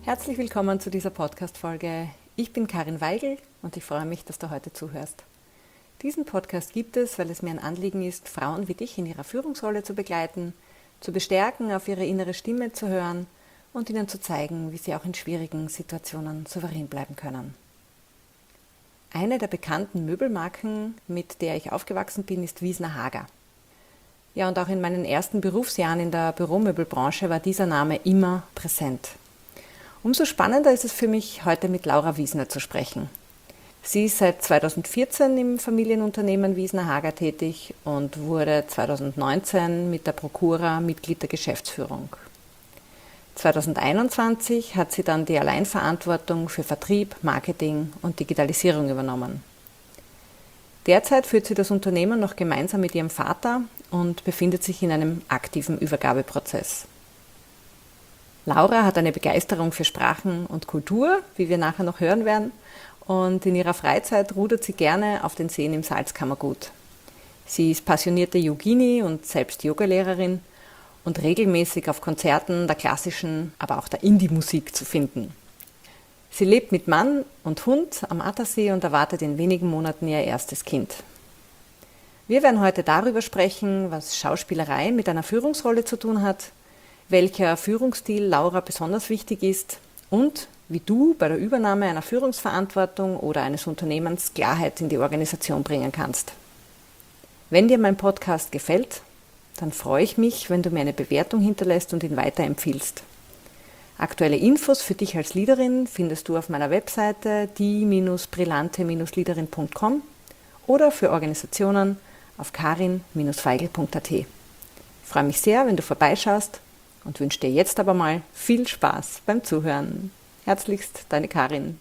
Herzlich willkommen zu dieser Podcast-Folge. Ich bin Karin Weigl und ich freue mich, dass du heute zuhörst. Diesen Podcast gibt es, weil es mir ein Anliegen ist, Frauen wie dich in ihrer Führungsrolle zu begleiten, zu bestärken, auf ihre innere Stimme zu hören und ihnen zu zeigen, wie sie auch in schwierigen Situationen souverän bleiben können. Eine der bekannten Möbelmarken, mit der ich aufgewachsen bin, ist Wiesner Hager. Ja, und auch in meinen ersten Berufsjahren in der Büromöbelbranche war dieser Name immer präsent. Umso spannender ist es für mich, heute mit Laura Wiesner zu sprechen. Sie ist seit 2014 im Familienunternehmen Wiesner Hager tätig und wurde 2019 mit der Procura Mitglied der Geschäftsführung. 2021 hat sie dann die Alleinverantwortung für Vertrieb, Marketing und Digitalisierung übernommen. Derzeit führt sie das Unternehmen noch gemeinsam mit ihrem Vater und befindet sich in einem aktiven Übergabeprozess. Laura hat eine Begeisterung für Sprachen und Kultur, wie wir nachher noch hören werden, und in ihrer Freizeit rudert sie gerne auf den Seen im Salzkammergut. Sie ist passionierte Yogini und selbst Yogalehrerin und regelmäßig auf Konzerten der klassischen, aber auch der Indie-Musik zu finden. Sie lebt mit Mann und Hund am Attersee und erwartet in wenigen Monaten ihr erstes Kind. Wir werden heute darüber sprechen, was Schauspielerei mit einer Führungsrolle zu tun hat, welcher Führungsstil Laura besonders wichtig ist und wie du bei der Übernahme einer Führungsverantwortung oder eines Unternehmens Klarheit in die Organisation bringen kannst. Wenn dir mein Podcast gefällt, dann freue ich mich, wenn du mir eine Bewertung hinterlässt und ihn weiterempfiehlst. Aktuelle Infos für dich als Leaderin findest du auf meiner Webseite die-brillante-leaderin.com oder für Organisationen auf karin-feigl.at. Ich freue mich sehr, wenn du vorbeischaust und wünsche dir jetzt aber mal viel Spaß beim Zuhören. Herzlichst, deine Karin.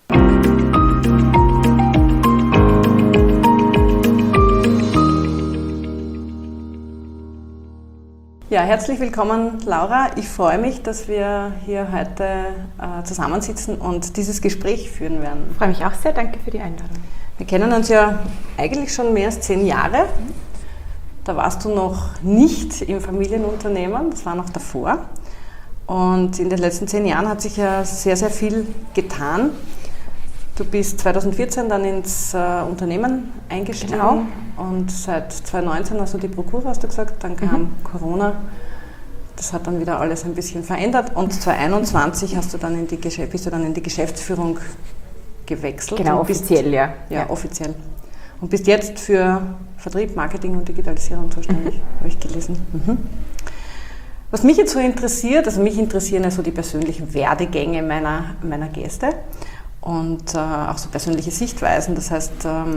Ja, herzlich willkommen, Laura. Ich freue mich, dass wir hier heute zusammensitzen und dieses Gespräch führen werden. Ich freue mich auch sehr. Danke für die Einladung. Wir kennen uns ja eigentlich schon mehr als 10 Jahre. Da warst du noch nicht im Familienunternehmen, das war noch davor. Und in den letzten 10 Jahren hat sich ja sehr, sehr viel getan. Du bist 2014 dann ins Unternehmen eingestiegen. Genau. Und seit 2019 hast du die Procura, hast du gesagt, dann kam Corona. Das hat dann wieder alles ein bisschen verändert. Und 2021 bist du dann in die Geschäftsführung gewechselt. Genau, offiziell, ja. Ja, offiziell. Und bist jetzt für Vertrieb, Marketing und Digitalisierung zuständig, habe ich gelesen. Was mich jetzt so interessiert, also mich interessieren ja so die persönlichen Werdegänge meiner Gäste und auch so persönliche Sichtweisen. Das heißt,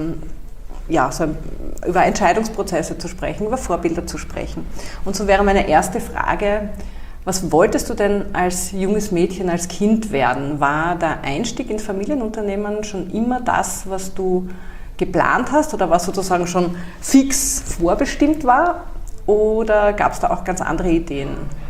über Entscheidungsprozesse zu sprechen, über Vorbilder zu sprechen. Und so wäre meine erste Frage: Was wolltest du denn als junges Mädchen, als Kind werden? War der Einstieg ins Familienunternehmen schon immer das, was du geplant hast, oder was sozusagen schon fix vorbestimmt war? Oder gab es da auch ganz andere Ideen?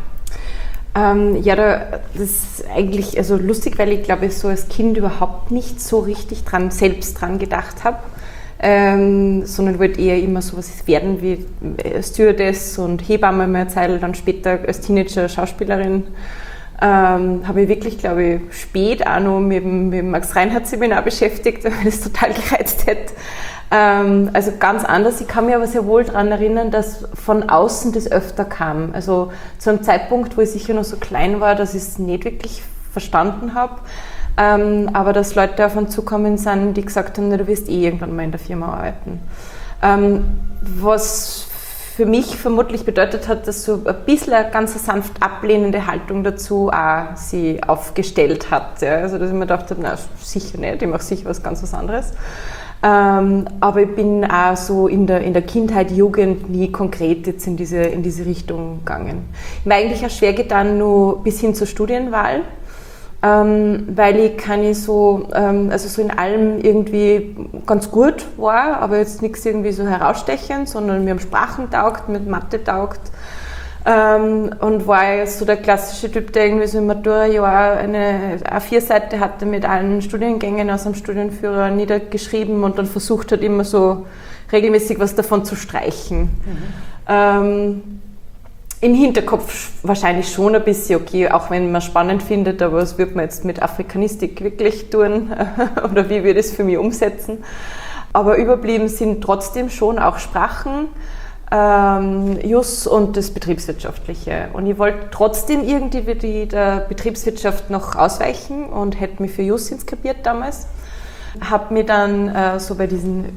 Das ist eigentlich lustig, weil ich glaube, ich so als Kind überhaupt nicht so richtig selbst dran gedacht habe, sondern wollte eher immer so was werden wie Stewardess und Hebamme mal eine Zeit, dann später als Teenager Schauspielerin. Habe ich wirklich, glaube ich, spät auch noch mit dem Max-Reinhardt-Seminar beschäftigt, weil mich das total gereizt hätte. Also ganz anders. Ich kann mich aber sehr wohl daran erinnern, dass von außen das öfter kam. Also zu einem Zeitpunkt, wo ich sicher noch so klein war, dass ich es nicht wirklich verstanden habe. Aber dass Leute auf uns zukommen sind, die gesagt haben, du wirst irgendwann mal in der Firma arbeiten. Was für mich vermutlich bedeutet hat, dass so ein bisschen eine ganz sanft ablehnende Haltung dazu auch sie aufgestellt hat. Ja. Also dass ich mir gedacht habe, na sicher nicht, ich mache sicher was ganz was anderes. Aber ich bin auch so in der Kindheit, Jugend nie konkret jetzt in diese Richtung gegangen. Ich habe eigentlich auch schwer getan, nur bis hin zur Studienwahl, weil ich so in allem irgendwie ganz gut war, aber jetzt nichts irgendwie so herausstechend, sondern mir haben Sprachen taugt, mit Mathe taugt. Und war jetzt so der klassische Typ, der irgendwie so im Matura-Jahr eine A4-Seite hatte mit allen Studiengängen aus dem Studienführer niedergeschrieben und dann versucht hat, immer so regelmäßig was davon zu streichen. im Hinterkopf wahrscheinlich schon ein bisschen, okay, auch wenn man es spannend findet, aber was wird man jetzt mit Afrikanistik wirklich tun oder wie würde ich es für mich umsetzen? Aber überblieben sind trotzdem schon auch Sprachen, Jus und das Betriebswirtschaftliche. Und ich wollte trotzdem irgendwie der Betriebswirtschaft noch ausweichen und hätte mich für Jus inskribiert damals. Habe mir dann so bei diesen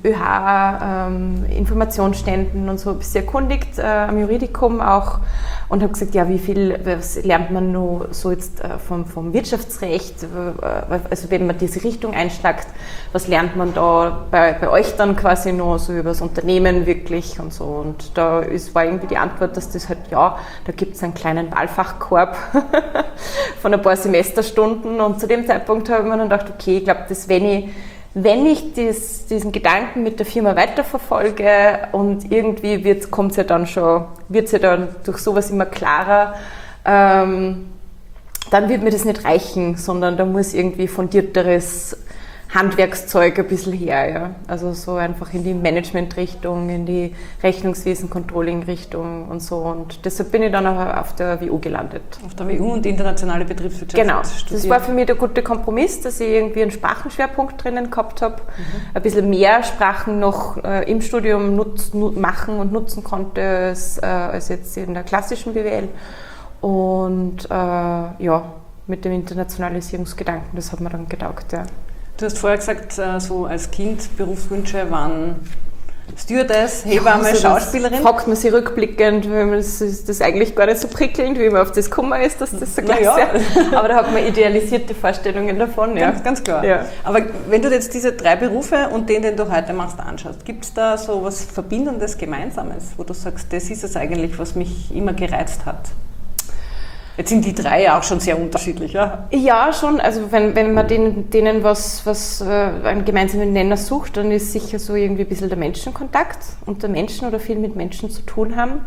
ÖH-Informationsständen und so ein bisschen erkundigt, am Juridikum auch, und habe gesagt, ja, was lernt man nur so jetzt vom Wirtschaftsrecht, also wenn man diese Richtung einschlagt, was lernt man da bei euch dann quasi noch so über das Unternehmen wirklich und so. Und da war irgendwie die Antwort, dass das halt, ja, da gibt es einen kleinen Wahlfachkorb von ein paar Semesterstunden, und zu dem Zeitpunkt habe ich mir dann gedacht, okay, ich glaube, dass wenn ich diesen Gedanken mit der Firma weiterverfolge und irgendwie wird es ja dann durch sowas immer klarer, dann wird mir das nicht reichen, sondern da muss irgendwie fundierteres Handwerkszeug ein bisschen her. Ja? Also so einfach in die Management-Richtung, in die Rechnungswesen-Controlling-Richtung und so. Und deshalb bin ich dann auch auf der WU gelandet. Auf der WU und die internationale Betriebswirtschaft. Genau, das war für mich der gute Kompromiss, dass ich irgendwie einen Sprachenschwerpunkt drinnen gehabt habe, ein bisschen mehr Sprachen noch im Studium machen und nutzen konnte als jetzt in der klassischen BWL. Und ja, mit dem Internationalisierungsgedanken, das hat mir dann getaugt. Ja. Du hast vorher gesagt, so als Kind Berufswünsche waren Stewardess, Hebamme, also Schauspielerin. Fragt man sich rückblickend, weil das eigentlich gar nicht so prickelnd, wie man auf das gekommen ist, dass das so gleich ist. Aber da hat man idealisierte Vorstellungen davon. Ja. Ganz klar. Ja. Aber wenn du jetzt diese 3 Berufe und den du heute machst, anschaust, gibt es da so was Verbindendes, Gemeinsames, wo du sagst, das ist es eigentlich, was mich immer gereizt hat? Jetzt sind die 3 ja auch schon sehr unterschiedlich, ja? Ja, schon. Also wenn man denen was einen gemeinsamen Nenner sucht, dann ist sicher so irgendwie ein bisschen der Menschenkontakt unter Menschen oder viel mit Menschen zu tun haben.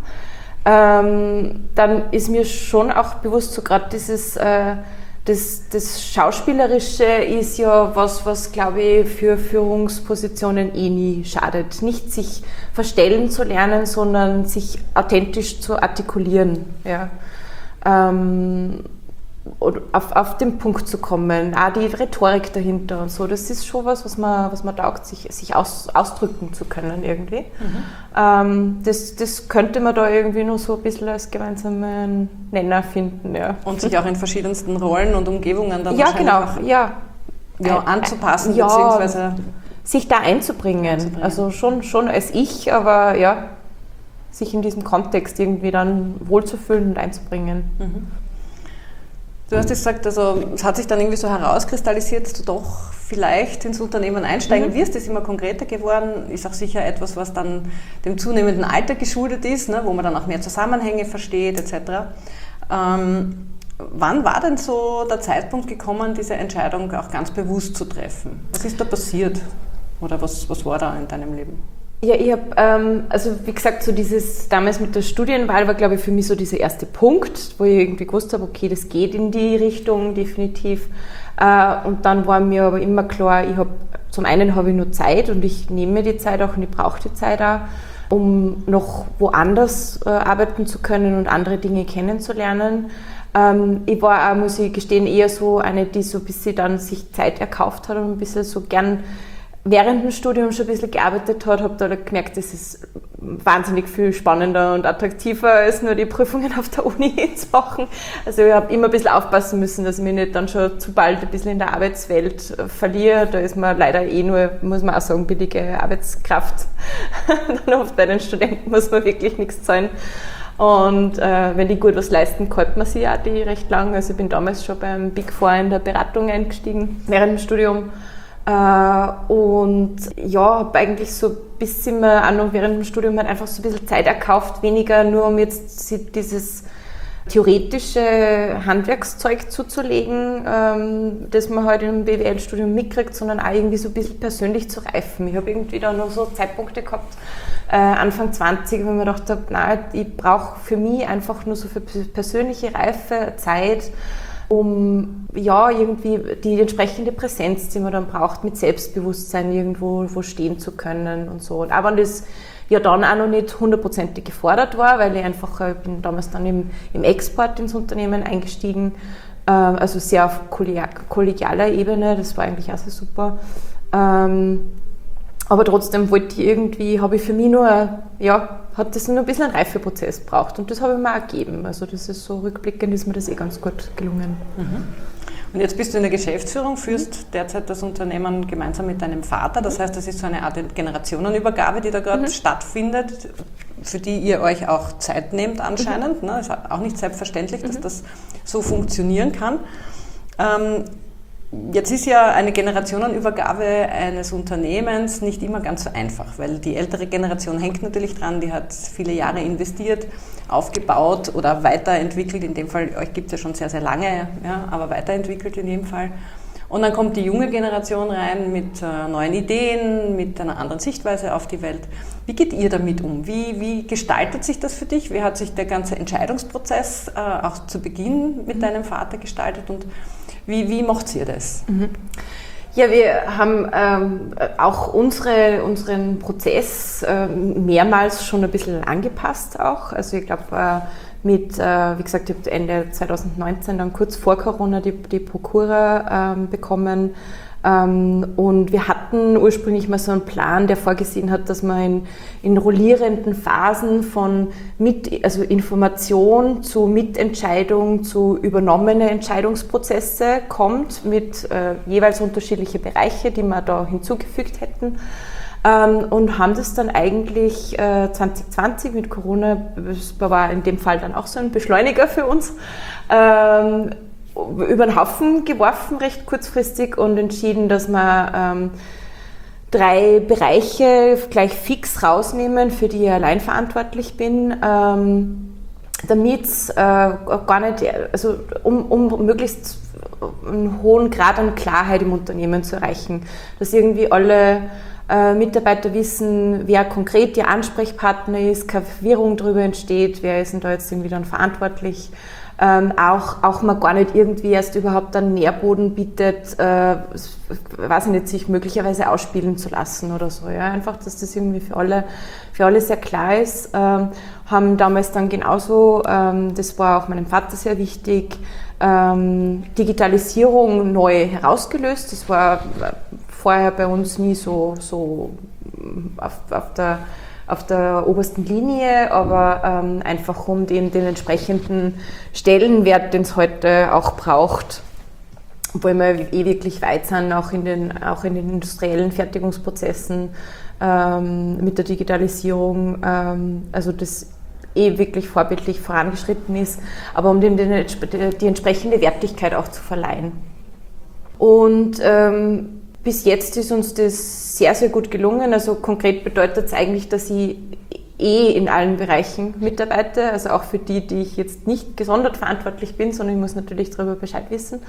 Dann ist mir schon auch bewusst, so gerade das Schauspielerische ist ja was glaube ich, für Führungspositionen nie schadet. Nicht sich verstellen zu lernen, sondern sich authentisch zu artikulieren. Ja. Auf den Punkt zu kommen, auch die Rhetorik dahinter und so, das ist schon was man taugt, sich ausdrücken zu können irgendwie. Das könnte man da irgendwie nur so ein bisschen als gemeinsamen Nenner finden. Ja. Und sich auch in verschiedensten Rollen und Umgebungen dann anzupassen, ja, beziehungsweise sich da einzubringen. Also schon als ich, aber ja, sich in diesem Kontext irgendwie dann wohlzufühlen und einzubringen. Du hast gesagt, also es hat sich dann irgendwie so herauskristallisiert, dass du doch vielleicht ins Unternehmen einsteigen wirst. Das ist immer konkreter geworden. Ist auch sicher etwas, was dann dem zunehmenden Alter geschuldet ist, ne, wo man dann auch mehr Zusammenhänge versteht etc. Wann war denn so der Zeitpunkt gekommen, diese Entscheidung auch ganz bewusst zu treffen? Was ist da passiert? Oder was war da in deinem Leben? Ja, ich habe, also wie gesagt, so dieses damals mit der Studienwahl war, glaube ich, für mich so dieser erste Punkt, wo ich irgendwie gewusst habe, okay, das geht in die Richtung definitiv. Und dann war mir aber immer klar, zum einen habe ich nur Zeit und ich nehme mir die Zeit auch und ich brauche die Zeit auch, um noch woanders arbeiten zu können und andere Dinge kennenzulernen. Ich war auch, muss ich gestehen, eher so eine, die so ein bisschen dann sich Zeit erkauft hat und ein bisschen so gern während dem Studium schon ein bisschen gearbeitet hat, habe da gemerkt, das ist wahnsinnig viel spannender und attraktiver als nur die Prüfungen auf der Uni zu machen. Also ich habe immer ein bisschen aufpassen müssen, dass ich mich nicht dann schon zu bald ein bisschen in der Arbeitswelt verliere. Da ist man leider nur, muss man auch sagen, billige Arbeitskraft. Dann oft bei den Studenten muss man wirklich nichts zahlen. Und wenn die gut was leisten, kauft man sie auch die recht lang. Also ich bin damals schon beim Big Four in der Beratung eingestiegen, während dem Studium. Und ja, habe eigentlich so ein bisschen auch noch während dem Studium halt einfach so ein bisschen Zeit erkauft, weniger nur um jetzt dieses theoretische Handwerkszeug zuzulegen, das man halt im BWL-Studium mitkriegt, sondern auch irgendwie so ein bisschen persönlich zu reifen. Ich habe irgendwie da noch so Zeitpunkte gehabt, Anfang 20, wo ich mir gedacht habe, ich brauche für mich einfach nur so für persönliche Reife Zeit, um ja irgendwie die entsprechende Präsenz, die man dann braucht, mit Selbstbewusstsein irgendwo stehen zu können und so. Und auch wenn das ja dann auch noch nicht hundertprozentig gefordert war, weil ich bin damals dann im Export ins Unternehmen eingestiegen, also sehr auf kollegialer Ebene, das war eigentlich auch sehr super. Aber trotzdem habe ich für mich hat das nur ein bisschen einen Reifeprozess gebraucht und das habe ich mir auch gegeben. Also das ist so rückblickend, ist mir das ganz gut gelungen. Mhm. Und jetzt bist du in der Geschäftsführung, führst derzeit das Unternehmen gemeinsam mit deinem Vater. Das heißt, das ist so eine Art Generationenübergabe, die da gerade stattfindet, für die ihr euch auch Zeit nehmt anscheinend. Ne? Ist auch nicht selbstverständlich, dass das so funktionieren kann. Jetzt ist ja eine Generationenübergabe eines Unternehmens nicht immer ganz so einfach, weil die ältere Generation hängt natürlich dran, die hat viele Jahre investiert, aufgebaut oder weiterentwickelt. In dem Fall, euch gibt es ja schon sehr, sehr lange, ja, aber weiterentwickelt in jedem Fall. Und dann kommt die junge Generation rein mit neuen Ideen, mit einer anderen Sichtweise auf die Welt. Wie geht ihr damit um? Wie gestaltet sich das für dich? Wie hat sich der ganze Entscheidungsprozess auch zu Beginn mit deinem Vater gestaltet und wie macht ihr das? Ja, wir haben auch unseren Prozess mehrmals schon ein bisschen angepasst auch. Also ich glaube, wie gesagt, ich habe Ende 2019 dann kurz vor Corona die Procura bekommen. Und wir hatten ursprünglich mal so einen Plan, der vorgesehen hat, dass man in rollierenden Phasen von Information zu Mitentscheidung zu übernommene Entscheidungsprozesse kommt mit jeweils unterschiedliche Bereiche, die wir da hinzugefügt hätten. Und haben das dann eigentlich 2020 mit Corona, das war in dem Fall dann auch so ein Beschleuniger für uns, über den Haufen geworfen, recht kurzfristig, und entschieden, dass wir 3 Bereiche gleich fix rausnehmen, für die ich allein verantwortlich bin, damit es gar nicht, also um möglichst einen hohen Grad an Klarheit im Unternehmen zu erreichen, dass irgendwie alle Mitarbeiter wissen, wer konkret ihr Ansprechpartner ist, keine Verwirrung darüber entsteht, wer ist denn da jetzt irgendwie dann verantwortlich. Auch man gar nicht irgendwie erst überhaupt einen Nährboden bietet, weiß ich nicht, sich möglicherweise ausspielen zu lassen oder so. Ja? Einfach, dass das irgendwie für alle sehr klar ist. Haben damals dann genauso, das war auch meinem Vater sehr wichtig, Digitalisierung neu herausgelöst. Das war vorher bei uns nie so auf der obersten Linie, aber einfach um den entsprechenden Stellenwert, den es heute auch braucht, obwohl wir wirklich weit sind, auch in den industriellen Fertigungsprozessen mit der Digitalisierung, also das wirklich vorbildlich vorangeschritten ist, aber um dem die entsprechende Wertigkeit auch zu verleihen. Und bis jetzt ist uns das sehr, sehr gut gelungen. Also konkret bedeutet es eigentlich, dass ich in allen Bereichen mitarbeite, also auch für die ich jetzt nicht gesondert verantwortlich bin, sondern ich muss natürlich darüber Bescheid wissen.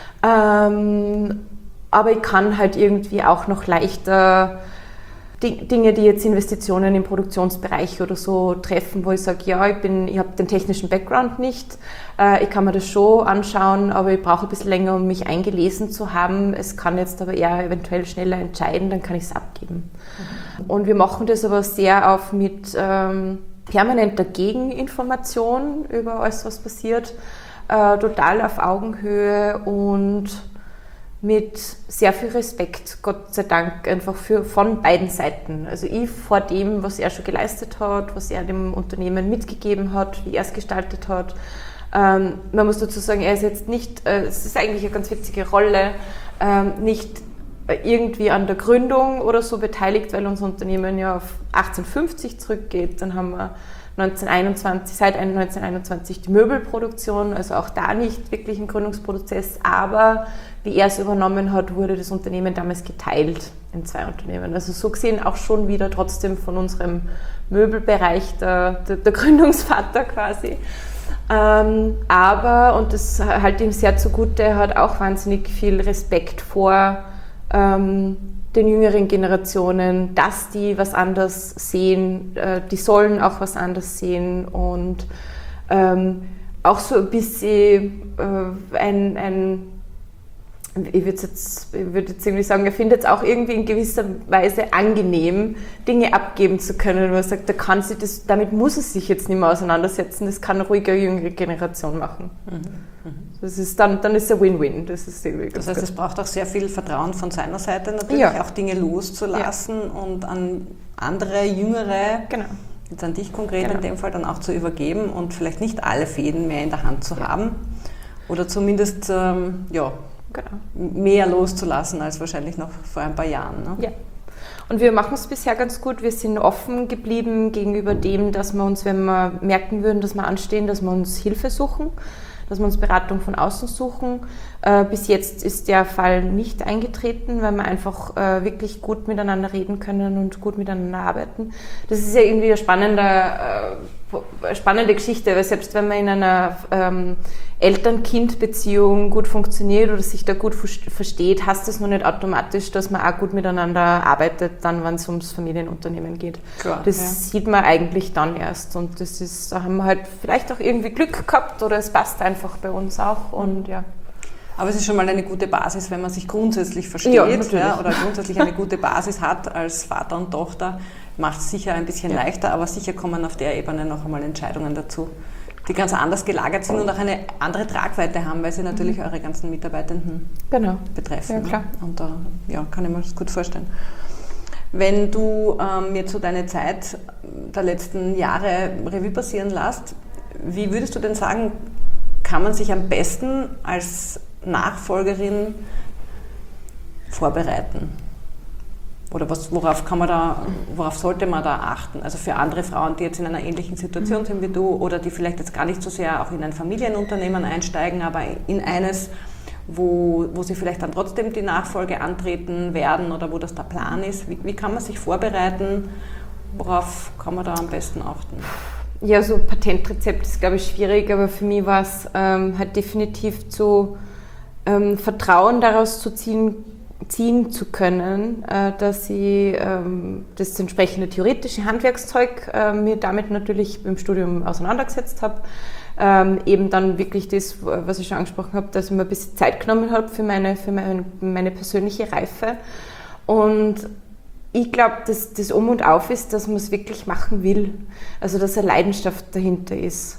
Aber ich kann halt irgendwie auch noch leichter Dinge, die jetzt Investitionen im Produktionsbereich oder so treffen, wo ich sage, ja, ich habe den technischen Background nicht, ich kann mir das schon anschauen, aber ich brauche ein bisschen länger, um mich eingelesen zu haben. Es kann jetzt aber eher eventuell schneller entscheiden, dann kann ich es abgeben. Und wir machen das aber sehr mit permanenter Gegeninformation über alles, was passiert, total auf Augenhöhe und mit sehr viel Respekt, Gott sei Dank, einfach von beiden Seiten. Also ich vor dem, was er schon geleistet hat, was er dem Unternehmen mitgegeben hat, wie er es gestaltet hat. Man muss dazu sagen, er ist jetzt nicht, es ist eigentlich eine ganz witzige Rolle, nicht irgendwie an der Gründung oder so beteiligt, weil unser Unternehmen ja auf 1850 zurückgeht. Dann haben wir seit 1921 die Möbelproduktion, also auch da nicht wirklich ein Gründungsprozess, aber wie er es übernommen hat, wurde das Unternehmen damals geteilt in 2 Unternehmen. Also so gesehen auch schon wieder trotzdem von unserem Möbelbereich der Gründungsvater quasi. Aber, und das halte ihm sehr zugute, er hat auch wahnsinnig viel Respekt vor den jüngeren Generationen, dass die was anders sehen, die sollen auch was anders sehen und auch so ein bisschen ich würde jetzt irgendwie sagen, er findet es auch irgendwie in gewisser Weise angenehm, Dinge abgeben zu können, wo er sagt, damit muss er sich jetzt nicht mehr auseinandersetzen, das kann ruhig eine jüngere Generation machen. Das ist dann ist es ein Win-Win. Das heißt, es braucht auch sehr viel Vertrauen von seiner Seite natürlich, auch Dinge loszulassen und an andere, jüngere, jetzt an dich konkret in dem Fall dann auch zu übergeben und vielleicht nicht alle Fäden mehr in der Hand zu haben oder zumindest mehr loszulassen als wahrscheinlich noch vor ein paar Jahren. Ne? Ja. Und wir machen es bisher ganz gut. Wir sind offen geblieben gegenüber dem, dass wir uns, wenn wir merken würden, dass wir anstehen, dass wir uns Hilfe suchen, dass wir uns Beratung von außen suchen. Bis jetzt ist der Fall nicht eingetreten, weil wir einfach wirklich gut miteinander reden können und gut miteinander arbeiten. Das ist ja irgendwie eine spannende Geschichte, weil selbst wenn man in einer Eltern-Kind-Beziehung gut funktioniert oder sich da gut versteht, heißt das noch nicht automatisch, dass man auch gut miteinander arbeitet, dann, wenn es ums Familienunternehmen geht. Klar, das sieht man eigentlich dann erst und da haben wir halt vielleicht auch irgendwie Glück gehabt oder es passt einfach bei uns auch und ja. Aber es ist schon mal eine gute Basis, wenn man sich grundsätzlich versteht oder grundsätzlich eine gute Basis hat als Vater und Tochter, macht es sicher ein bisschen leichter, aber sicher kommen auf der Ebene noch einmal Entscheidungen dazu, die ganz anders gelagert sind und auch eine andere Tragweite haben, weil sie natürlich eure ganzen Mitarbeitenden betreffen. Ja, klar. Und da kann ich mir das gut vorstellen. Wenn du jetzt so deine Zeit der letzten Jahre Revue passieren lässt, wie würdest du denn sagen, kann man sich am besten als Nachfolgerin vorbereiten? Oder worauf sollte man da achten? Also für andere Frauen, die jetzt in einer ähnlichen Situation sind wie du oder die vielleicht jetzt gar nicht so sehr auch in ein Familienunternehmen einsteigen, aber in eines, wo sie vielleicht dann trotzdem die Nachfolge antreten werden oder wo das der Plan ist. Wie kann man sich vorbereiten? Worauf kann man da am besten achten? Ja, so Patentrezept ist, glaube ich, schwierig, aber für mich war es halt definitiv zu Vertrauen daraus zu ziehen zu können, dass ich das entsprechende theoretische Handwerkszeug mir damit natürlich im Studium auseinandergesetzt habe. Eben dann wirklich das, was ich schon angesprochen habe, dass ich mir ein bisschen Zeit genommen habe für meine persönliche Reife. Und ich glaube, dass das Um und Auf ist, dass man es wirklich machen will. Also, dass eine Leidenschaft dahinter ist.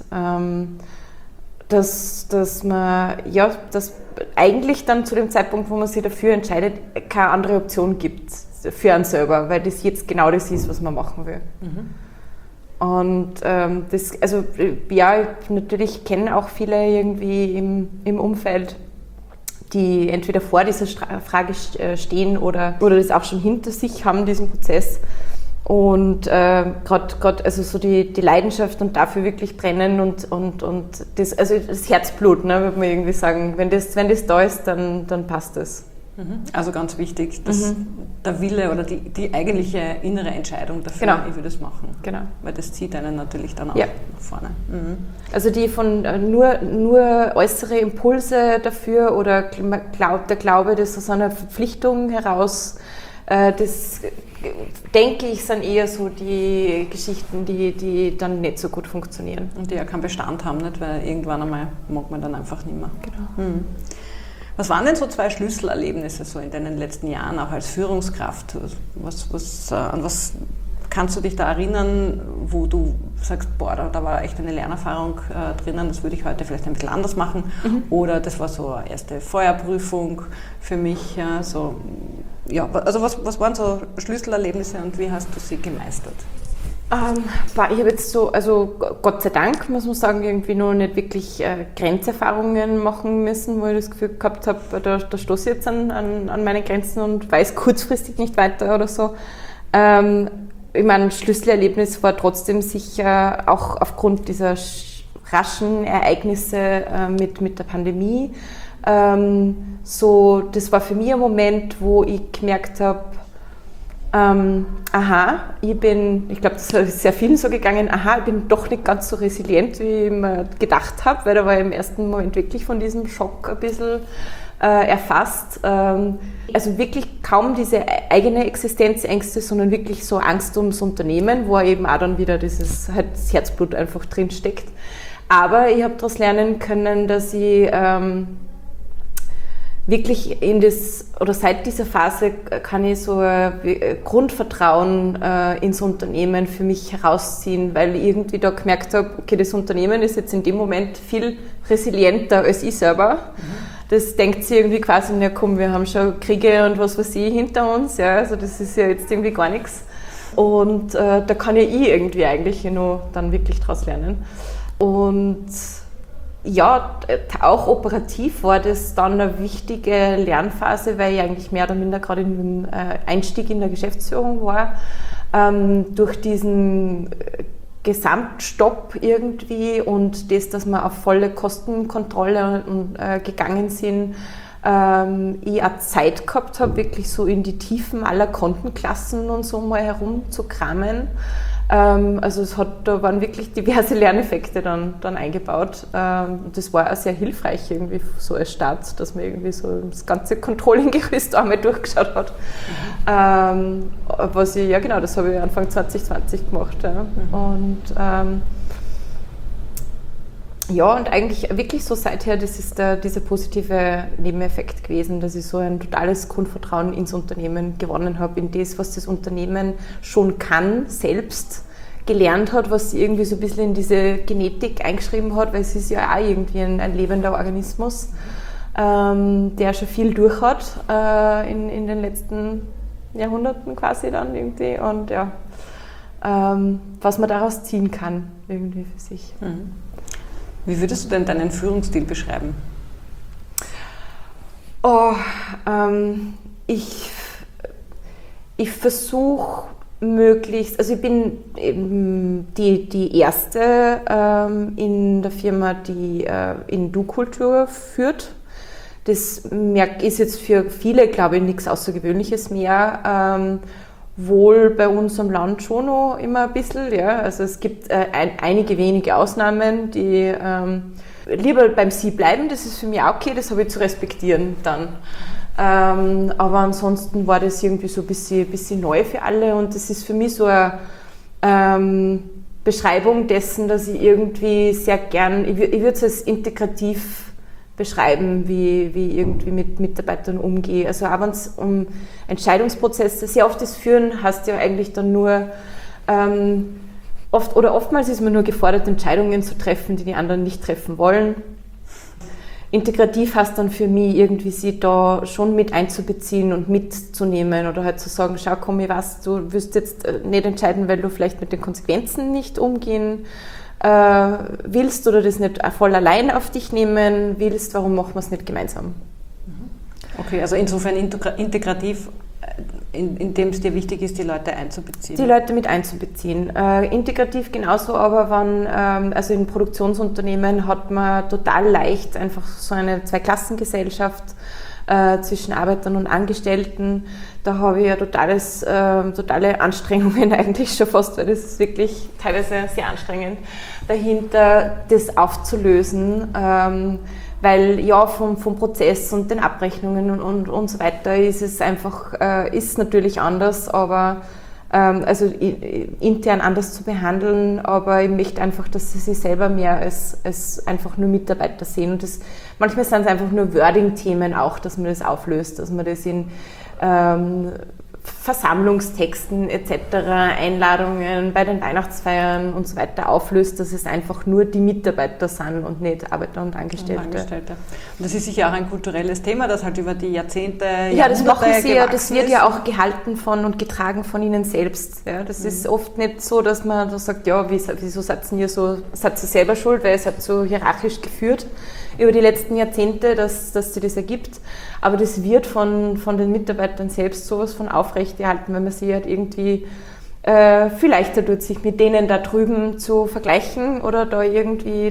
Dass man, dass eigentlich dann zu dem Zeitpunkt, wo man sich dafür entscheidet, keine andere Option gibt für einen selber, weil das jetzt genau das ist, was man machen will. Und natürlich kenne auch viele irgendwie im Umfeld, die entweder vor dieser Frage stehen oder das auch schon hinter sich haben, diesen Prozess. Und gerade also so die Leidenschaft und dafür wirklich brennen und das, also das Herzblut, ne, würde man irgendwie sagen, wenn das da ist, dann passt es. Also ganz wichtig, dass der Wille oder die eigentliche innere Entscheidung dafür, ich will das machen. Genau. Weil das zieht einen natürlich dann auch nach vorne. Also die von nur äußere Impulse dafür oder der Glaube, dass aus einer Verpflichtung heraus, das denke ich, sind eher so die Geschichten, die dann nicht so gut funktionieren. Und die ja keinen Bestand haben, nicht? Weil irgendwann einmal mag man dann einfach nicht mehr. Genau. Was waren denn so 2 Schlüsselerlebnisse so in deinen letzten Jahren, auch als Führungskraft? An was kannst du dich da erinnern, wo du sagst, da war echt eine Lernerfahrung drinnen, das würde ich heute vielleicht ein bisschen anders machen? Oder das war so eine erste Feuerprüfung für mich. Also was waren so Schlüsselerlebnisse und wie hast du sie gemeistert? Ich habe jetzt so, also Gott sei Dank, muss man sagen, irgendwie noch nicht wirklich Grenzerfahrungen machen müssen, wo ich das Gefühl gehabt habe, da stoße ich jetzt an meine Grenzen und weiß kurzfristig nicht weiter oder so. Ich meine, Schlüsselerlebnis war trotzdem sicher auch aufgrund dieser raschen Ereignisse mit der Pandemie. Das war für mich ein Moment, wo ich gemerkt habe, ich glaube, das ist sehr vielen so gegangen, ich bin doch nicht ganz so resilient, wie ich mir gedacht habe, weil da war ich im ersten Moment wirklich von diesem Schock ein bisschen erfasst. Also wirklich kaum diese eigene Existenzängste, sondern wirklich so Angst ums Unternehmen, wo eben auch dann wieder das Herzblut einfach drin steckt. Aber ich habe daraus lernen können, dass ich wirklich seit dieser Phase kann ich so ein Grundvertrauen ins Unternehmen für mich herausziehen, weil ich irgendwie da gemerkt habe, okay, das Unternehmen ist jetzt in dem Moment viel resilienter als ich selber. Das denkt sich irgendwie quasi, ja komm, wir haben schon Kriege und was weiß ich hinter uns, ja, also das ist ja jetzt irgendwie gar nichts. Und da kann ja ich irgendwie eigentlich nur dann wirklich draus lernen. Und ja, auch operativ war das dann eine wichtige Lernphase, weil ich eigentlich mehr oder minder gerade in dem Einstieg in der Geschäftsführung war. Durch diesen Gesamtstopp irgendwie und das, dass wir auf volle Kostenkontrolle gegangen sind, ich auch Zeit gehabt habe, wirklich so in die Tiefen aller Kontenklassen und so mal herumzukramen. Also da waren wirklich diverse Lerneffekte dann eingebaut. Das war auch sehr hilfreich irgendwie so als Start, dass man irgendwie so das ganze Controlling-Gerüst einmal durchgeschaut hat. Was ich, ja genau, das habe ich Anfang 2020 gemacht. Ja. Und ja, und eigentlich wirklich so seither, das ist dieser positive Nebeneffekt gewesen, dass ich so ein totales Grundvertrauen ins Unternehmen gewonnen habe, in das, was das Unternehmen schon kann, selbst gelernt hat, was sie irgendwie so ein bisschen in diese Genetik eingeschrieben hat, weil es ist ja auch irgendwie ein lebender Organismus, der schon viel durch hat in den letzten Jahrhunderten quasi dann irgendwie und ja, was man daraus ziehen kann irgendwie für sich. Wie würdest du denn deinen Führungsstil beschreiben? Ich versuche möglichst, also ich bin eben die Erste in der Firma, die in Du-Kultur führt. Das ist jetzt für viele, glaube ich, nichts Außergewöhnliches mehr. Wohl bei uns am Land schon noch immer ein bisschen, ja. Also es gibt einige wenige Ausnahmen, die lieber beim Sie bleiben, das ist für mich auch okay, das habe ich zu respektieren dann. Aber ansonsten war das irgendwie so ein bisschen neu für alle und das ist für mich so eine Beschreibung dessen, dass ich irgendwie sehr gern, ich würde es als integrativ beschreiben, wie ich irgendwie mit Mitarbeitern umgehe. Also auch wenn es um Entscheidungsprozesse, sehr oft das Führen heißt ja eigentlich dann nur, oftmals ist man nur gefordert, Entscheidungen zu treffen, die anderen nicht treffen wollen. Integrativ heißt dann für mich irgendwie, sie da schon mit einzubeziehen und mitzunehmen oder halt zu sagen, schau komm, ich weiß, du wirst jetzt nicht entscheiden, weil du vielleicht mit den Konsequenzen nicht umgehen willst oder das nicht voll allein auf dich nehmen willst, warum machen wir es nicht gemeinsam? Okay, also insofern integrativ, indem es dir wichtig ist, die Leute einzubeziehen. Die Leute mit einzubeziehen. Integrativ genauso, aber also in Produktionsunternehmen hat man total leicht einfach so eine Zweiklassengesellschaft zwischen Arbeitern und Angestellten. Da habe ich ja totale Anstrengungen eigentlich schon fast, weil das ist wirklich teilweise sehr anstrengend, dahinter das aufzulösen, weil ja vom Prozess und den Abrechnungen und so weiter ist es einfach, ist natürlich anders, aber also intern anders zu behandeln, aber ich möchte einfach, dass sie sich selber mehr als einfach nur Mitarbeiter sehen und manchmal sind es einfach nur Wording-Themen auch, dass man das auflöst, dass man das in Versammlungstexten etc., Einladungen bei den Weihnachtsfeiern und so weiter auflöst, dass es einfach nur die Mitarbeiter sind und nicht Arbeiter und Angestellte. Und das ist sicher auch ein kulturelles Thema, das halt über die Jahrzehnte, ja, das machen sie ja, das wird ja auch gehalten von und getragen von ihnen selbst. Ja, das ist oft nicht so, dass man da sagt, ja, wieso seid ihr selber schuld, weil ihr seid so hierarchisch geführt über die letzten Jahrzehnte, dass sie das ergibt. Aber das wird von den Mitarbeitern selbst sowas von aufrechterhalten, wenn man sie halt irgendwie viel leichter tut, sich mit denen da drüben zu vergleichen oder da irgendwie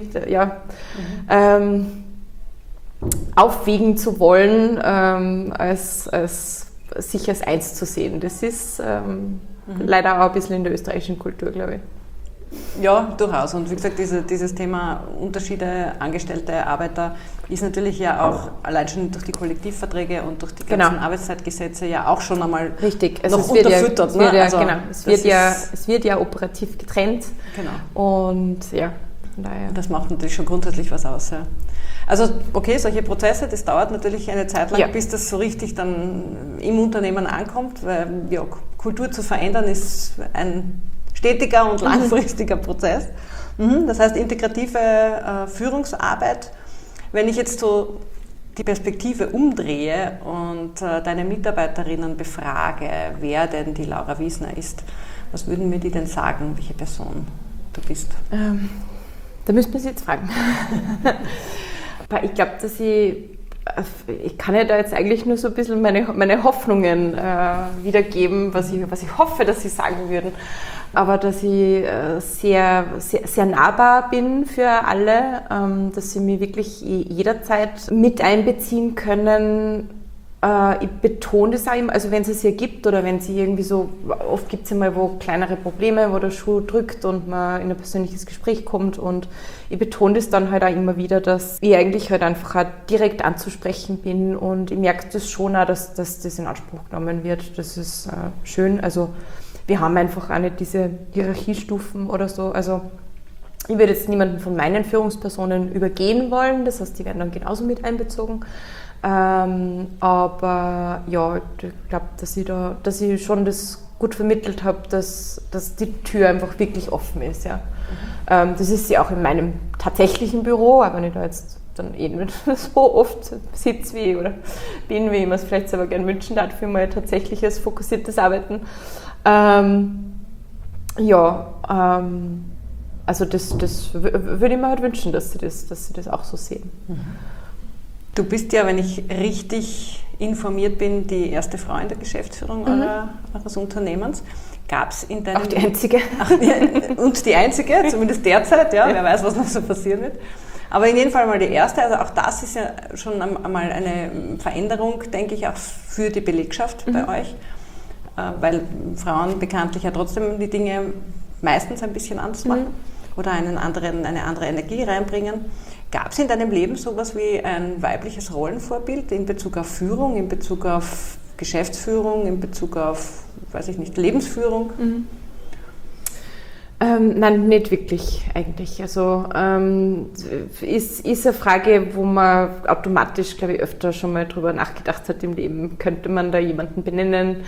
aufwiegen zu wollen, als sich als eins zu sehen. Das ist leider auch ein bisschen in der österreichischen Kultur, glaube ich. Ja, durchaus. Und wie gesagt, dieses Thema Unterschiede, Angestellte, Arbeiter ist natürlich ja auch allein schon durch die Kollektivverträge und durch die ganzen Arbeitszeitgesetze ja auch schon einmal richtig. Also noch unterfüttert. Es wird ja operativ getrennt. Genau. Und ja. Von daher. Das macht natürlich schon grundsätzlich was aus. Ja. Also okay, solche Prozesse, das dauert natürlich eine Zeit lang, bis das so richtig dann im Unternehmen ankommt, weil ja, Kultur zu verändern ist ein stetiger und langfristiger Prozess. Das heißt, integrative Führungsarbeit. Wenn ich jetzt so die Perspektive umdrehe und deine Mitarbeiterinnen befrage, wer denn die Laura Wiesner ist, was würden mir die denn sagen, welche Person du bist? Da müsste man sie jetzt fragen. Aber ich glaube, dass ich kann ja da jetzt eigentlich nur so ein bisschen meine Hoffnungen wiedergeben, was ich hoffe, dass sie sagen würden. Aber dass ich sehr, sehr, sehr nahbar bin für alle, dass sie mich wirklich jederzeit mit einbeziehen können. Ich betone das auch immer, also wenn es hier gibt oder wenn sie irgendwie so, oft gibt es ja mal wo kleinere Probleme, wo der Schuh drückt und man in ein persönliches Gespräch kommt, und ich betone das dann halt auch immer wieder, dass ich eigentlich halt einfach auch direkt anzusprechen bin, und ich merke das schon auch, dass das in Anspruch genommen wird. Das ist schön, also wir haben einfach auch nicht diese Hierarchiestufen oder so, also ich würde jetzt niemanden von meinen Führungspersonen übergehen wollen, das heißt, die werden dann genauso mit einbezogen. Aber ja, ich glaube, dass ich schon das gut vermittelt habe, dass die Tür einfach wirklich offen ist. Ja. Das ist sie auch in meinem tatsächlichen Büro, aber wenn ich da jetzt dann nicht so oft sitze wie oder bin, wie ich mir es vielleicht selber gerne wünschen darf für mein tatsächliches, fokussiertes Arbeiten. Also das würde ich mir halt wünschen, dass sie das auch so sehen. Du bist ja, wenn ich richtig informiert bin, die erste Frau in der Geschäftsführung eures Unternehmens. Gab es in deinem... Auch die einzige. Und die einzige, zumindest derzeit, ja, wer weiß, was noch so passieren wird. Aber in jedem Fall mal die erste, also auch das ist ja schon einmal eine Veränderung, denke ich, auch für die Belegschaft bei euch, weil Frauen bekanntlich ja trotzdem die Dinge meistens ein bisschen anders machen oder eine andere Energie reinbringen. Gab es in deinem Leben sowas wie ein weibliches Rollenvorbild in Bezug auf Führung, in Bezug auf Geschäftsführung, in Bezug auf, weiß ich nicht, Lebensführung? Nein, nicht wirklich eigentlich. Also ist eine Frage, wo man automatisch, glaube ich, öfter schon mal drüber nachgedacht hat im Leben. Könnte man da jemanden benennen?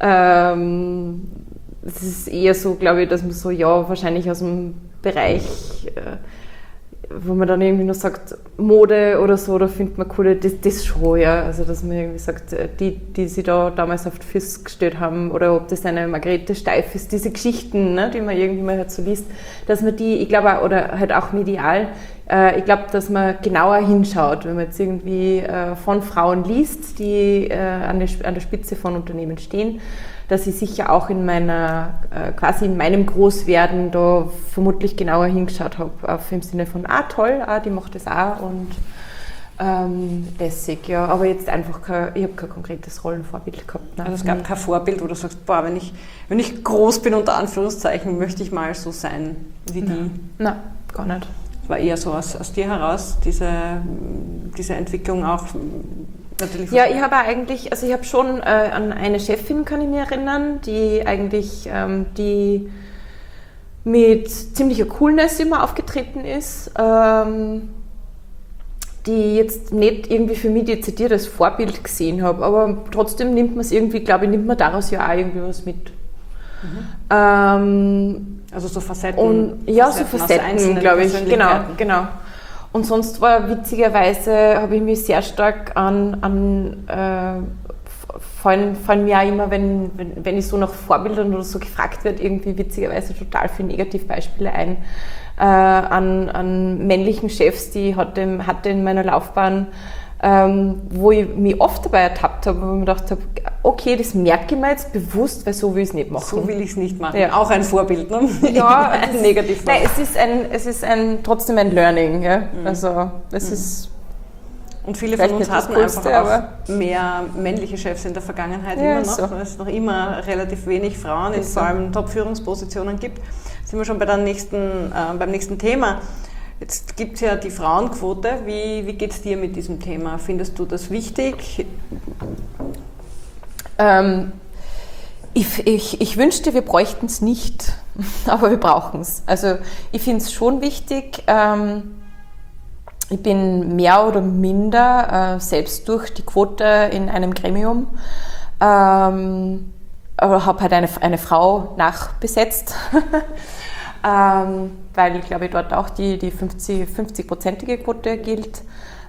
Es ist eher so, glaube ich, dass man so, ja, wahrscheinlich aus dem Bereich, wo man dann irgendwie nur sagt, Mode oder so, da findet man coole, das schon, ja. Also, dass man irgendwie sagt, die sie da damals auf die Füße gestellt haben, oder ob das eine Margarete Steif ist, diese Geschichten, ne, die man irgendwie mal halt so liest, dass man die, ich glaube, oder halt auch medial, ich glaube, dass man genauer hinschaut, wenn man jetzt irgendwie von Frauen liest, die an der Spitze von Unternehmen stehen, dass ich sicher auch in quasi in meinem Großwerden da vermutlich genauer hingeschaut habe, im Sinne von, toll, die macht das auch, und lässig, ja. Aber jetzt einfach ich habe kein konkretes Rollenvorbild gehabt. Ne? Also es gab kein Vorbild, wo du sagst, boah, wenn ich groß bin, unter Anführungszeichen, möchte ich mal so sein wie die. Nein, gar nicht. Es war eher so aus dir heraus, diese Entwicklung auch. Natürlich. Ja, ich habe eigentlich, also ich habe schon an eine Chefin, kann ich mich erinnern, die eigentlich die mit ziemlicher Coolness immer aufgetreten ist, die jetzt nicht irgendwie für mich dezidiertes Vorbild gesehen habe, aber trotzdem nimmt man es irgendwie, glaube ich, nimmt man daraus ja auch irgendwie was mit. Also so Facetten. So Facetten, glaube ich, genau. Und sonst war witzigerweise, habe ich mich sehr stark fallen mir auch immer, wenn ich so nach Vorbildern oder so gefragt werde, irgendwie witzigerweise total viele Negativbeispiele ein an männlichen Chefs, die ich hatte in meiner Laufbahn, wo ich mich oft dabei ertappt habe, wo ich mir gedacht habe, okay, das merke ich mir jetzt bewusst, weil so will ich es nicht machen. So will ich es nicht machen. Ja. Auch ein Vorbild, ne? Ja, negativ. Nein, es ist trotzdem ein Learning. Ja? Also es ist. Und viele von uns hatten einfach auch mehr männliche Chefs in der Vergangenheit immer noch, weil es noch immer relativ wenig Frauen in vor allem Top-Führungspositionen gibt. Sind wir schon beim nächsten Thema. Jetzt gibt es ja die Frauenquote. Wie geht es dir mit diesem Thema? Findest du das wichtig? Ich wünschte, wir bräuchten es nicht, aber wir brauchen es. Also ich finde es schon wichtig. Ich bin mehr oder minder selbst durch die Quote in einem Gremium, aber habe halt eine Frau nachbesetzt, weil, glaube ich, dort auch die 50-prozentige Quote gilt.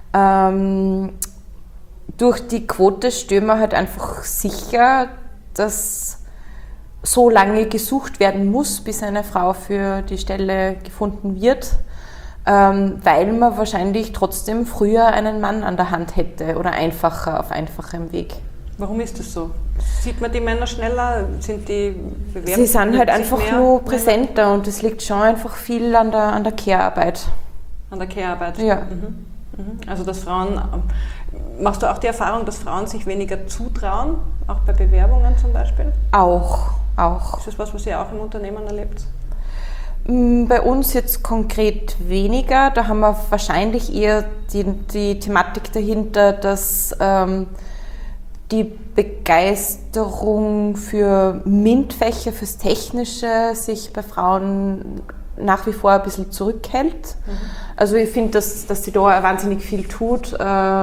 Durch die Quote stellen wir halt einfach sicher, dass so lange gesucht werden muss, bis eine Frau für die Stelle gefunden wird, weil man wahrscheinlich trotzdem früher einen Mann an der Hand hätte oder auf einfachem Weg. Warum ist das so? Sieht man die Männer schneller? Sind die bewerben? Sie sind halt einfach nur präsenter und es liegt schon einfach viel an der Care-Arbeit. An der Care-Arbeit? Ja. Also dass Frauen, machst du auch die Erfahrung, dass Frauen sich weniger zutrauen, auch bei Bewerbungen zum Beispiel? Auch. Ist das was ihr auch im Unternehmen erlebt? Bei uns jetzt konkret weniger. Da haben wir wahrscheinlich eher die Thematik dahinter, dass die Begeisterung für MINT-Fächer, fürs Technische sich bei Frauen nach wie vor ein bisschen zurückhält. Also ich finde, dass sie da wahnsinnig viel tut,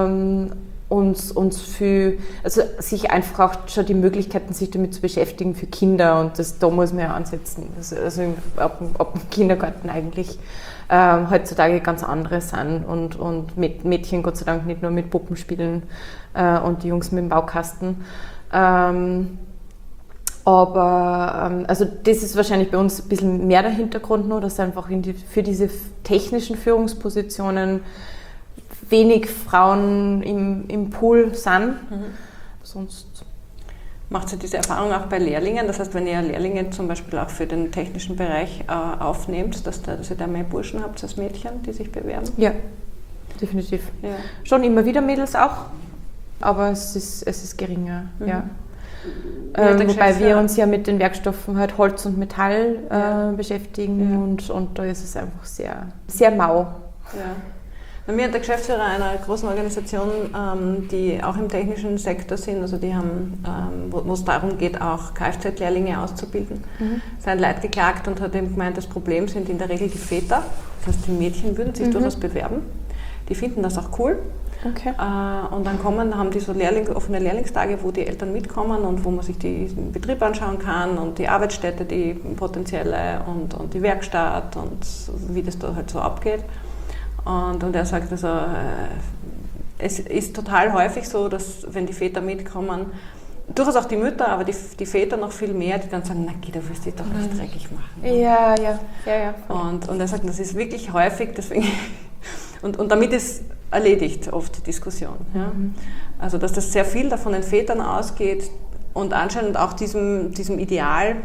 uns für, also sich einfach auch schon die Möglichkeiten, sich damit zu beschäftigen für Kinder, und da muss man ja ansetzen. Also ab dem Kindergarten eigentlich heutzutage ganz andere sind und mit Mädchen Gott sei Dank nicht nur mit Puppen spielen und die Jungs mit dem Baukasten. Aber also das ist wahrscheinlich bei uns ein bisschen mehr der Hintergrund nur, dass einfach für diese technischen Führungspositionen wenig Frauen im Pool sind. Sonst macht ihr diese Erfahrung auch bei Lehrlingen? Das heißt, wenn ihr Lehrlinge zum Beispiel auch für den technischen Bereich aufnehmt, dass ihr da mehr Burschen habt als Mädchen, die sich bewerben? Ja, definitiv. Ja. Schon immer wieder Mädels auch, aber es ist geringer. Ja. Wobei wir uns ja mit den Werkstoffen halt Holz und Metall beschäftigen und da ist es einfach sehr, sehr mau. Ja. Wir sind der Geschäftsführer einer großen Organisation, die auch im technischen Sektor sind, also die haben, wo es darum geht, auch Kfz-Lehrlinge auszubilden. Sein Leid geklagt und hat eben gemeint, das Problem sind in der Regel die Väter, das heißt die Mädchen würden sich durchaus bewerben, die finden das auch cool. Okay. Und dann haben die so offene Lehrlingstage, wo die Eltern mitkommen und wo man sich den Betrieb anschauen kann und die Arbeitsstätte, die potenzielle und die Werkstatt und wie das da halt so abgeht. Und er sagt also, es ist total häufig so, dass wenn die Väter mitkommen, durchaus auch die Mütter, aber die Väter noch viel mehr, die dann sagen, na geh, du wirst dich doch nicht dreckig machen. Ja. Und er sagt, das ist wirklich häufig, deswegen und damit ist erledigt oft die Diskussion. Ja? Also dass das sehr viel davon den Vätern ausgeht und anscheinend auch diesem Ideal,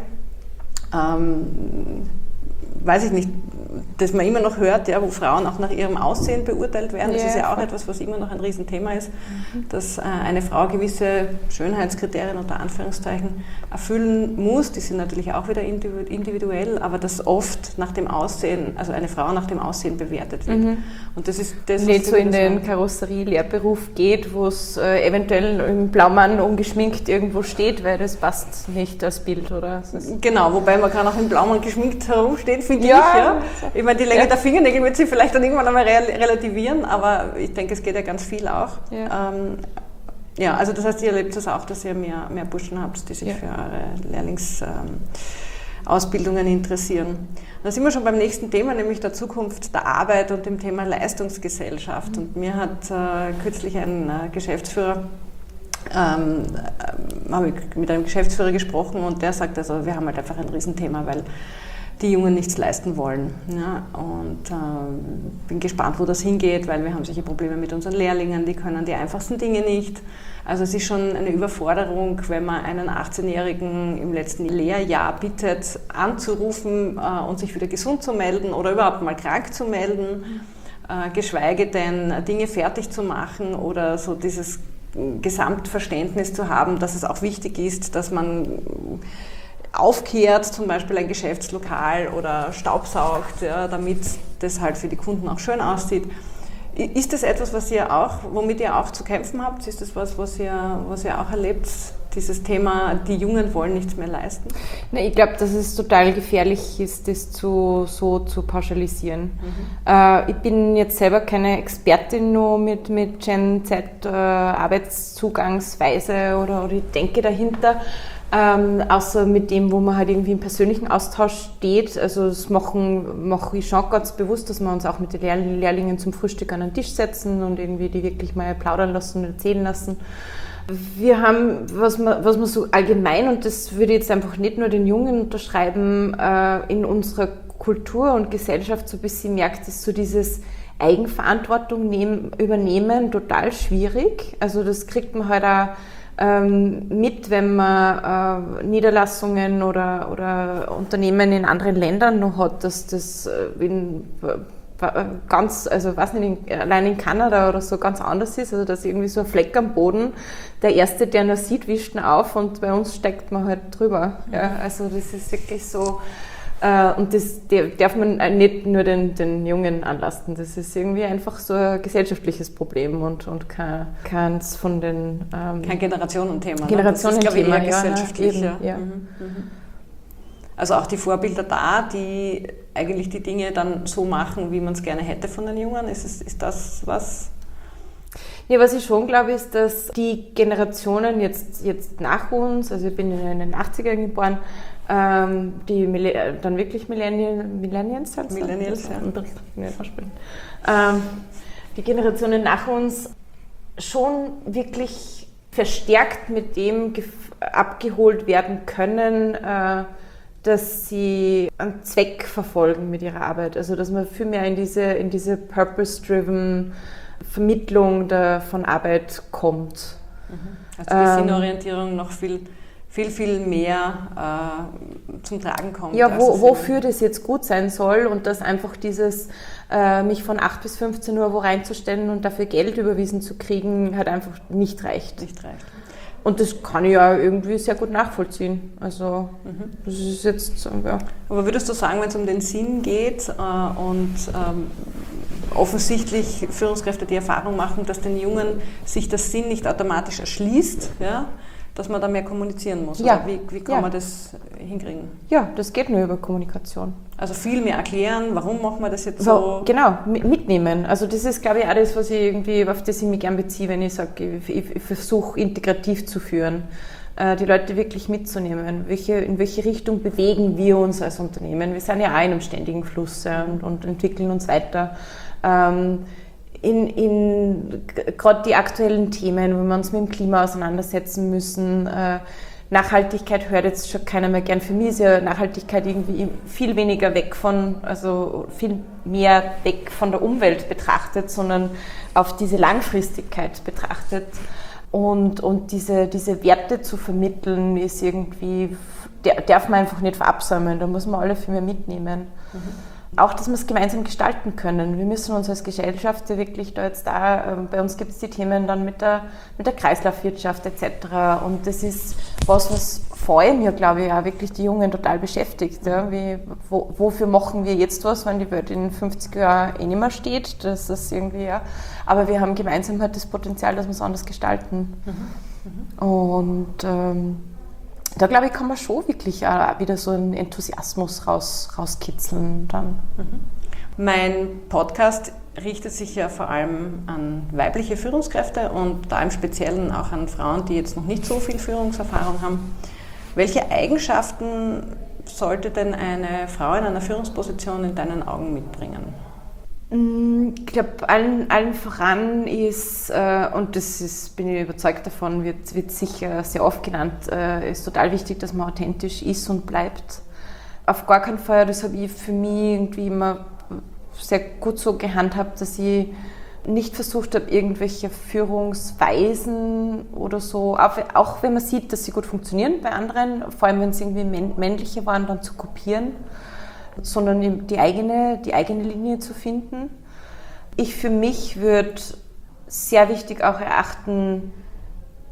weiß ich nicht, das man immer noch hört, ja, wo Frauen auch nach ihrem Aussehen beurteilt werden. Das ist ja auch etwas, was immer noch ein Riesenthema ist, dass eine Frau gewisse Schönheitskriterien unter Anführungszeichen erfüllen muss. Die sind natürlich auch wieder individuell, aber dass oft nach dem Aussehen, also eine Frau nach dem Aussehen bewertet wird. Und das ist das, nicht so in den Karosserie-Lehrberuf geht, wo es eventuell im Blaumann ungeschminkt irgendwo steht, weil das passt nicht als Bild, oder? Genau, wobei man kann auch im Blaumann geschminkt herumsteht, finde ich. Ja. Ich meine, die Länge der Fingernägel wird sich vielleicht dann irgendwann einmal relativieren, aber ich denke, es geht ja ganz viel auch. Ja, also das heißt, ihr erlebt das auch, dass ihr mehr Burschen habt, die sich für eure Lehrlingsausbildungen interessieren. Da sind wir schon beim nächsten Thema, nämlich der Zukunft der Arbeit und dem Thema Leistungsgesellschaft. Und mir hat kürzlich ein Geschäftsführer, habe ich mit einem Geschäftsführer gesprochen und der sagt, also wir haben halt einfach ein Riesenthema, weil die Jungen nichts leisten wollen. Ja, und bin gespannt, wo das hingeht, weil wir haben solche Probleme mit unseren Lehrlingen, die können die einfachsten Dinge nicht. Also es ist schon eine Überforderung, wenn man einen 18-Jährigen im letzten Lehrjahr bittet, anzurufen und sich wieder gesund zu melden oder überhaupt mal krank zu melden, geschweige denn Dinge fertig zu machen oder so dieses Gesamtverständnis zu haben, dass es auch wichtig ist, dass man aufkehrt, zum Beispiel ein Geschäftslokal oder staubsaugt, ja, damit das halt für die Kunden auch schön aussieht. Ist das etwas, womit ihr auch zu kämpfen habt? Ist das was ihr auch erlebt, dieses Thema, die Jungen wollen nichts mehr leisten? Na, ich glaube, dass es total gefährlich ist, das so zu pauschalisieren. Ich bin jetzt selber keine Expertin nur mit Gen Z Arbeitszugangsweise oder die Denke dahinter. Außer mit dem, wo man halt irgendwie im persönlichen Austausch steht. Also das mache ich schon ganz bewusst, dass wir uns auch mit den Lehrlingen zum Frühstück an den Tisch setzen und irgendwie die wirklich mal plaudern lassen und erzählen lassen. Wir haben, was man so allgemein, und das würde ich jetzt einfach nicht nur den Jungen unterschreiben, in unserer Kultur und Gesellschaft so ein bisschen merkt, ist so dieses Eigenverantwortung übernehmen total schwierig. Also das kriegt man halt auch mit, wenn man Niederlassungen oder Unternehmen in anderen Ländern noch hat, dass das allein in Kanada oder so ganz anders ist, also dass irgendwie so ein Fleck am Boden, der Erste, der ihn sieht, wischt ihn auf und bei uns steigt man halt drüber. Ja, also das ist wirklich so, und das darf man nicht nur den Jungen anlasten, das ist irgendwie einfach so ein gesellschaftliches Problem und keins von den... Kein Generationenthema. Generationenthema, das ist, glaube ich, eher gesellschaftlich. Ja. Also auch die Vorbilder da, die eigentlich die Dinge dann so machen, wie man es gerne hätte von den Jungen, ist das was? Ja, was ich schon glaube, ist, dass die Generationen jetzt nach uns, also ich bin in den 80ern geboren, die dann wirklich Millennials sind. Millennials, ja. Die Generationen nach uns schon wirklich verstärkt mit dem abgeholt werden können, dass sie einen Zweck verfolgen mit ihrer Arbeit. Also dass man viel mehr in diese purpose-driven Vermittlung von Arbeit kommt. Also die Sinnorientierung noch viel mehr zum Tragen kommt. Ja, wofür das jetzt gut sein soll und dass einfach dieses mich von 8 bis 15 Uhr wo reinzustellen und dafür Geld überwiesen zu kriegen, halt einfach nicht reicht. Und das kann ich ja irgendwie sehr gut nachvollziehen. Also das ist jetzt, ja. Aber würdest du sagen, wenn es um den Sinn geht und offensichtlich Führungskräfte die Erfahrung machen, dass den Jungen sich der Sinn nicht automatisch erschließt, ja, dass man da mehr kommunizieren muss? Ja. Oder wie kann man das hinkriegen? Ja, das geht nur über Kommunikation. Also viel mehr erklären, warum machen wir das jetzt so? Genau, mitnehmen. Also das ist, glaube ich, auch das, auf das ich mich gerne beziehe, wenn ich sage, ich versuche integrativ zu führen, die Leute wirklich mitzunehmen. In welche Richtung bewegen wir uns als Unternehmen? Wir sind ja auch in einem ständigen Fluss und entwickeln uns weiter. Gerade die aktuellen Themen, wenn wir uns mit dem Klima auseinandersetzen müssen, Nachhaltigkeit hört jetzt schon keiner mehr gern. Für mich ist ja Nachhaltigkeit irgendwie viel weniger viel mehr weg von der Umwelt betrachtet, sondern auf diese Langfristigkeit betrachtet. Und diese Werte zu vermitteln, ist irgendwie, darf man einfach nicht verabsäumen, da muss man alle viel mehr mitnehmen. Auch, dass wir es gemeinsam gestalten können. Wir müssen uns als Gesellschaft wirklich da jetzt bei uns gibt es die Themen dann mit der Kreislaufwirtschaft etc. Und das ist was vor allem ja, glaube ich, auch wirklich die Jungen total beschäftigt. Ja? Wofür machen wir jetzt was, wenn die Welt in 50 Jahren nicht mehr steht? Das ist irgendwie, ja. Aber wir haben gemeinsam halt das Potenzial, dass wir es anders gestalten. Und da, glaube ich, kann man schon wirklich auch wieder so einen Enthusiasmus rauskitzeln dann. Mein Podcast richtet sich ja vor allem an weibliche Führungskräfte und da im Speziellen auch an Frauen, die jetzt noch nicht so viel Führungserfahrung haben. Welche Eigenschaften sollte denn eine Frau in einer Führungsposition in deinen Augen mitbringen? Ich glaube, allen voran ist, und bin ich überzeugt davon, wird sicher sehr oft genannt, ist total wichtig, dass man authentisch ist und bleibt. Auf gar keinen Fall, das habe ich für mich irgendwie immer sehr gut so gehandhabt, dass ich nicht versucht habe, irgendwelche Führungsweisen oder so, auch wenn man sieht, dass sie gut funktionieren bei anderen, vor allem wenn es irgendwie männliche waren, dann zu kopieren, sondern die eigene Linie zu finden. Ich für mich würde sehr wichtig auch erachten,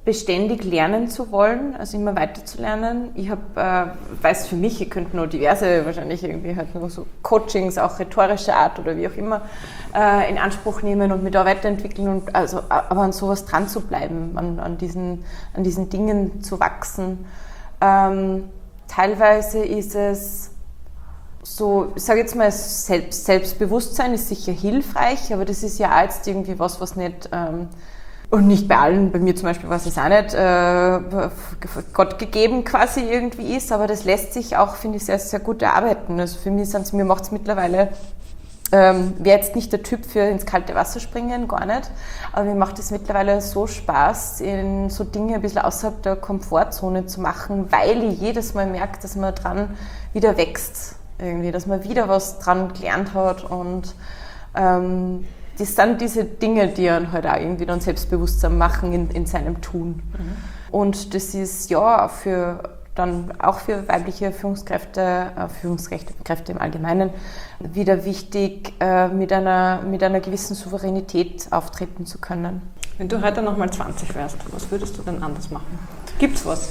beständig lernen zu wollen, also immer weiter zu lernen. Ich weiß für mich, ich könnte noch diverse, wahrscheinlich irgendwie halt nur so Coachings, auch rhetorische Art oder wie auch immer, in Anspruch nehmen und mich da weiterentwickeln und aber an sowas dran zu bleiben, an diesen Dingen zu wachsen. Teilweise ist es so, ich sage jetzt mal, Selbstbewusstsein ist sicher hilfreich, aber das ist ja auch jetzt irgendwie was nicht, und nicht bei allen, bei mir zum Beispiel, was es auch nicht Gott gegeben quasi irgendwie ist, aber das lässt sich auch, finde ich, sehr, sehr gut erarbeiten. Also für mich mir macht es mittlerweile, wäre jetzt nicht der Typ für ins kalte Wasser springen, gar nicht, aber mir macht es mittlerweile so Spaß, in so Dinge ein bisschen außerhalb der Komfortzone zu machen, weil ich jedes Mal merke, dass man dran wieder wächst, irgendwie, dass man wieder was dran gelernt hat und das sind diese Dinge, die einen halt auch irgendwie dann selbstbewusster machen in seinem Tun. Mhm. Und das ist ja auch für weibliche Führungskräfte im Allgemeinen wieder wichtig, mit einer gewissen Souveränität auftreten zu können. Wenn du heute nochmal 20 wärst, was würdest du denn anders machen? Gibt's was?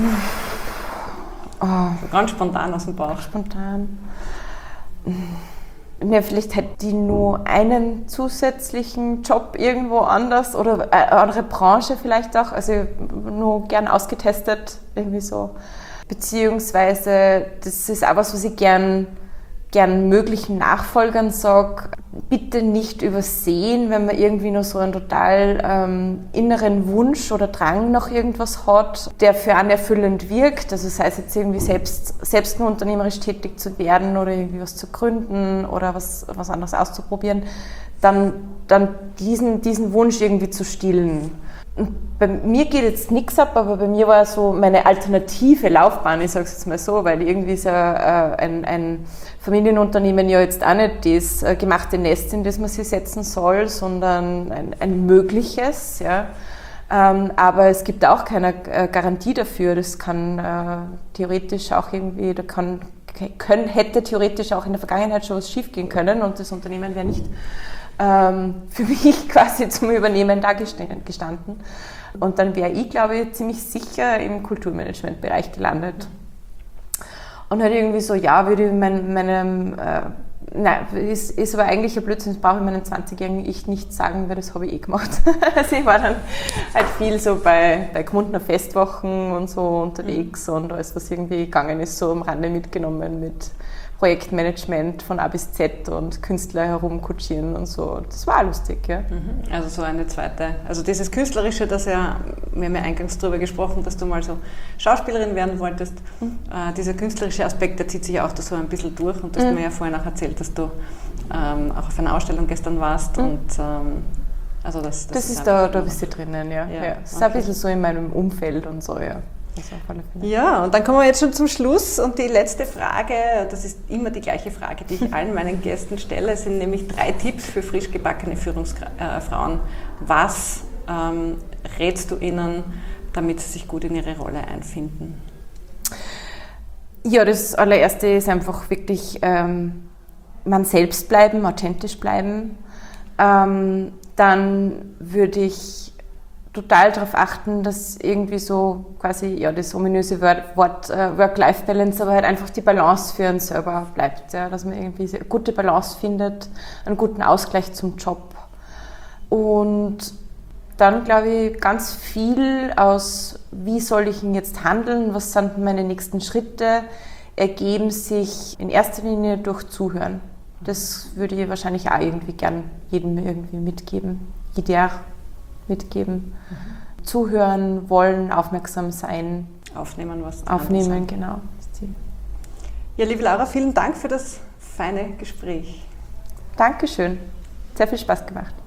So ganz spontan aus dem Bauch. Spontan. Ja, vielleicht hätte ich nur einen zusätzlichen Job irgendwo anders oder eine andere Branche vielleicht auch, also nur gern ausgetestet, irgendwie so. Beziehungsweise, das ist auch was ich gern möglichen Nachfolgern sage, bitte nicht übersehen, wenn man irgendwie noch so einen total inneren Wunsch oder Drang nach irgendwas hat, der für einen erfüllend wirkt, also sei es jetzt irgendwie selbst nur unternehmerisch tätig zu werden oder irgendwie was zu gründen oder was anderes auszuprobieren, dann diesen Wunsch irgendwie zu stillen. Und bei mir geht jetzt nichts ab, aber bei mir war so meine alternative Laufbahn, ich sage es jetzt mal so, weil irgendwie ist ja ein Familienunternehmen ja jetzt auch nicht das gemachte Nest, in das man sich setzen soll, sondern ein mögliches. Ja. Aber es gibt auch keine Garantie dafür. Das kann theoretisch auch irgendwie, hätte theoretisch auch in der Vergangenheit schon was schief gehen können und das Unternehmen wäre nicht für mich quasi zum Übernehmen da gestanden. Und dann wäre ich, glaube ich, ziemlich sicher im Kulturmanagement-Bereich gelandet. Und halt irgendwie so, ja, würde ich ist aber eigentlich ein Blödsinn, das brauche ich meinen 20-jährigen Ich nicht sagen, weil das habe ich eh gemacht. Also ich war dann halt viel so bei Gmundner Festwochen und so unterwegs und alles, was irgendwie gegangen ist, so am Rande mitgenommen mit Projektmanagement von A bis Z und Künstler herumkutschieren und so. Das war lustig, ja. Also so eine zweite, also dieses Künstlerische, wir haben ja eingangs darüber gesprochen, dass du mal so Schauspielerin werden wolltest. Dieser künstlerische Aspekt, der zieht sich auch da so ein bisschen durch und du hast mir ja vorhin auch erzählt, dass du auch auf einer Ausstellung gestern warst und also das ist da ein bisschen drinnen, ja. Das ist ein bisschen so in meinem Umfeld und so, ja. Ja, und dann kommen wir jetzt schon zum Schluss und die letzte Frage, das ist immer die gleiche Frage, die ich allen meinen Gästen stelle, sind nämlich 3 Tipps für frisch gebackene Führungsfrauen. Was rätst du ihnen, damit sie sich gut in ihre Rolle einfinden? Ja, das allererste ist einfach wirklich man selbst bleiben, authentisch bleiben. Dann würde ich total darauf achten, dass irgendwie so quasi, ja, das ominöse Wort Work-Life-Balance, aber halt einfach die Balance für einen selber bleibt, ja, dass man irgendwie eine gute Balance findet, einen guten Ausgleich zum Job. Und dann, glaube ich, ganz viel aus, wie soll ich denn jetzt handeln, was sind meine nächsten Schritte, ergeben sich in erster Linie durch Zuhören. Das würde ich wahrscheinlich auch irgendwie gern jedem irgendwie mitgeben, Zuhören, wollen, aufmerksam sein. Aufnehmen, genau. Ja, liebe Laura, vielen Dank für das feine Gespräch. Dankeschön. Sehr viel Spaß gemacht.